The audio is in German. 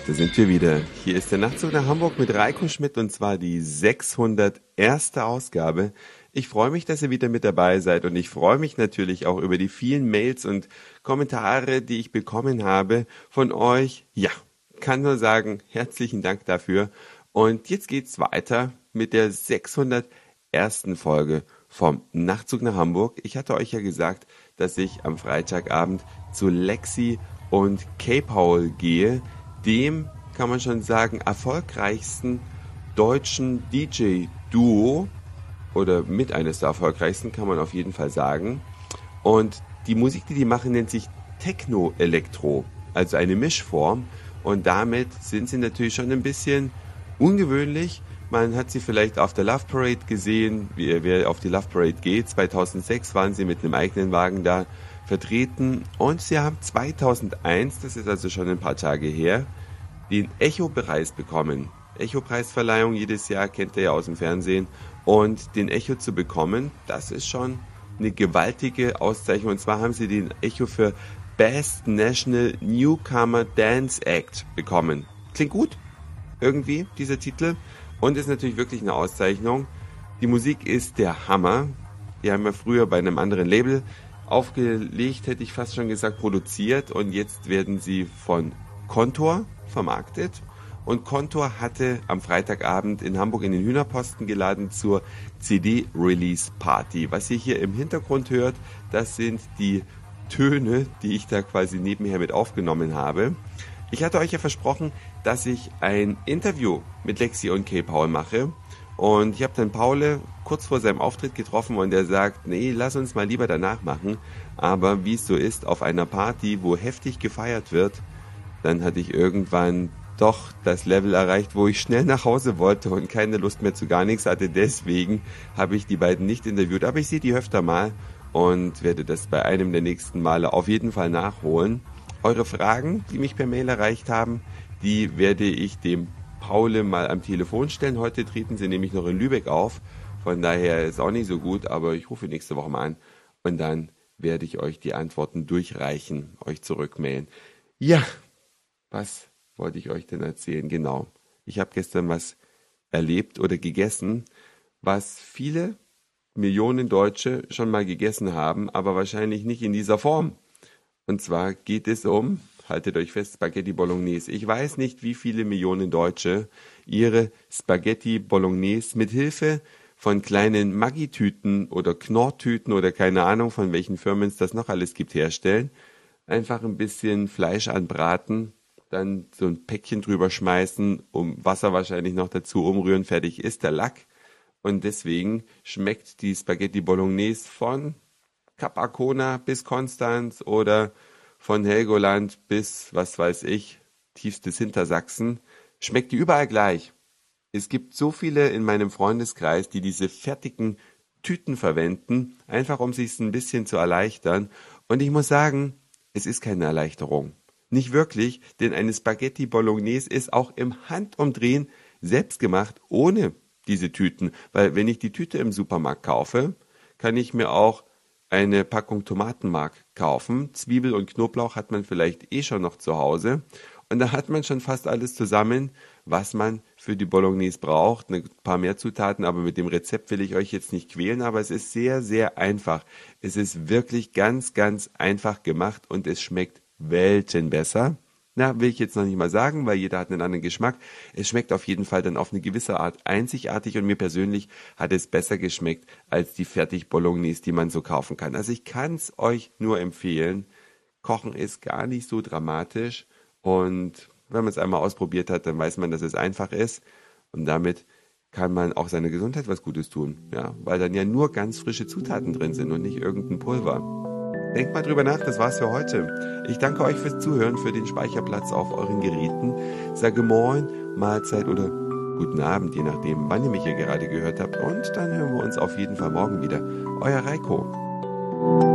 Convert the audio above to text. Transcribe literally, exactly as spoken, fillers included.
Da sind wir wieder. Hier ist der Nachtzug nach Hamburg mit Reiko Schmidt und zwar die sechshunderterste Ausgabe. Ich freue mich, dass ihr wieder mit dabei seid und ich freue mich natürlich auch über die vielen Mails und Kommentare, die ich bekommen habe von euch. Ja, kann nur sagen, herzlichen Dank dafür. Und jetzt geht's weiter mit der sechshundertersten Folge vom Nachtzug nach Hamburg. Ich hatte euch ja gesagt, dass ich am Freitagabend zu Lexi und K-Paul gehe, dem, kann man schon sagen, erfolgreichsten deutschen D J-Duo oder mit eines der erfolgreichsten, kann man auf jeden Fall sagen. Und die Musik, die die machen, nennt sich Techno-Elektro, also eine Mischform. Und damit sind sie natürlich schon ein bisschen ungewöhnlich. Man hat sie vielleicht auf der Love Parade gesehen, wie wer auf die Love Parade geht. zweitausendsechs waren sie mit einem eigenen Wagen da vertreten und sie haben zweitausendeins, das ist also schon ein paar Tage her, den Echo-Preis bekommen. Echo-Preisverleihung jedes Jahr, kennt ihr ja aus dem Fernsehen. Und den Echo zu bekommen, das ist schon eine gewaltige Auszeichnung. Und zwar haben sie den Echo für Best National Newcomer Dance Act bekommen. Klingt gut, irgendwie, dieser Titel. Und ist natürlich wirklich eine Auszeichnung. Die Musik ist der Hammer. Die haben wir früher bei einem anderen Label aufgelegt, hätte ich fast schon gesagt, produziert. Und jetzt werden sie von Kontor vermarktet. Und Kontor hatte am Freitagabend in Hamburg in den Hühnerposten geladen zur C D-Release-Party. Was ihr hier im Hintergrund hört, das sind die Töne, die ich da quasi nebenher mit aufgenommen habe. Ich hatte euch ja versprochen, dass ich ein Interview mit Lexi und K-Paul mache. Und ich habe dann Paul kurz vor seinem Auftritt getroffen und er sagt, nee, lass uns mal lieber danach machen. Aber wie es so ist, auf einer Party, wo heftig gefeiert wird, dann hatte ich irgendwann doch das Level erreicht, wo ich schnell nach Hause wollte und keine Lust mehr zu gar nichts hatte. Deswegen habe ich die beiden nicht interviewt. Aber ich sehe die öfter mal und werde das bei einem der nächsten Male auf jeden Fall nachholen. Eure Fragen, die mich per Mail erreicht haben, die werde ich dem Paul mal am Telefon stellen. Heute treten sie nämlich noch in Lübeck auf. Von daher ist auch nicht so gut, aber ich rufe nächste Woche mal an und dann werde ich euch die Antworten durchreichen, euch zurückmailen. Ja, was wollte ich euch denn erzählen? Genau, ich habe gestern was erlebt oder gegessen, was viele Millionen Deutsche schon mal gegessen haben, aber wahrscheinlich nicht in dieser Form. Und zwar geht es um, haltet euch fest, Spaghetti Bolognese. Ich weiß nicht, wie viele Millionen Deutsche ihre Spaghetti Bolognese mit Hilfe von kleinen Maggi-Tüten oder Knorr-Tüten oder keine Ahnung, von welchen Firmen es das noch alles gibt, herstellen. Einfach ein bisschen Fleisch anbraten, dann so ein Päckchen drüber schmeißen, um Wasser wahrscheinlich noch dazu umrühren, fertig ist der Lack. Und deswegen schmeckt die Spaghetti Bolognese von Kap Arkona bis Konstanz oder von Helgoland bis, was weiß ich, tiefstes Hintersachsen, schmeckt die überall gleich. Es gibt so viele in meinem Freundeskreis, die diese fertigen Tüten verwenden, einfach um sich ein bisschen zu erleichtern. Und ich muss sagen, es ist keine Erleichterung. Nicht wirklich, denn eine Spaghetti Bolognese ist auch im Handumdrehen selbst gemacht, ohne diese Tüten. Weil wenn ich die Tüte im Supermarkt kaufe, kann ich mir auch eine Packung Tomatenmark kaufen. Zwiebel und Knoblauch hat man vielleicht eh schon noch zu Hause. Und da hat man schon fast alles zusammen, was man für die Bolognese braucht. Ein paar mehr Zutaten, aber mit dem Rezept will ich euch jetzt nicht quälen. Aber es ist sehr, sehr einfach. Es ist wirklich ganz, ganz einfach gemacht und es schmeckt Welten besser. Na, will ich jetzt noch nicht mal sagen, weil jeder hat einen anderen Geschmack. Es schmeckt auf jeden Fall dann auf eine gewisse Art einzigartig und mir persönlich hat es besser geschmeckt als die Fertig-Bolognese, die man so kaufen kann. Also ich kann es euch nur empfehlen. Kochen ist gar nicht so dramatisch und wenn man es einmal ausprobiert hat, dann weiß man, dass es einfach ist und damit kann man auch seiner Gesundheit was Gutes tun, ja, weil dann ja nur ganz frische Zutaten drin sind und nicht irgendein Pulver. Denkt mal drüber nach, das war's für heute. Ich danke euch fürs Zuhören, für den Speicherplatz auf euren Geräten. Sage Moin, Mahlzeit oder guten Abend, je nachdem, wann ihr mich hier gerade gehört habt. Und dann hören wir uns auf jeden Fall morgen wieder. Euer Reiko.